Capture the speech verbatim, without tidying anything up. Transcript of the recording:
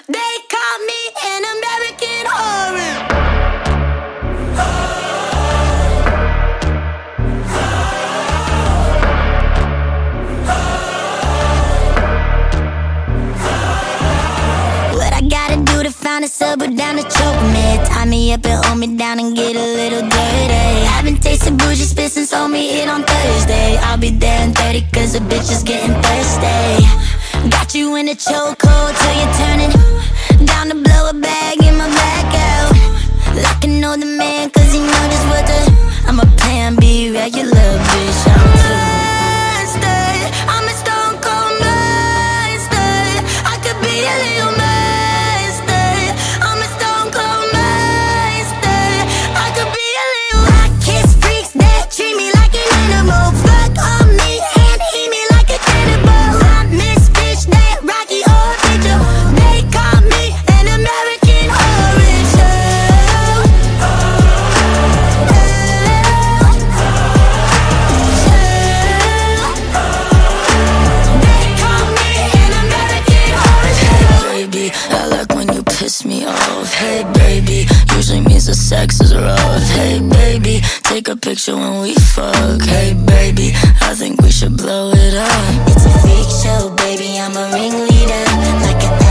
They call me an American horror. What I gotta do to find a sober down to choke me? Tie me up and hold me down and get a little dirty. Haven't tasted bougie spit since hold me hit on Thursday. I'll be there in thirty cause the bitch is getting thirsty. Got you in a chokehold till you're turning down to blow a bag in my back out. Like an older man cause he know just what to. I'm a plan B regular bitch, I'm too monster. I'm a stone cold monster. I could be a little monster. I'm a stone cold monster. I could be a little. I kiss freaks that treat me like an animal. Fuck on me and eat me like a cannibal. I miss bitch that Rocky Horror Picture. They call me an American Horror Show. They call me an American Horror Show. Baby, I like when you piss me off. Hey baby, usually means the sex is rough. Hey baby, take a picture when we fuck. Hey baby, I think we should blow it up. It's a freak show, baby, I'm a ringleader. Like a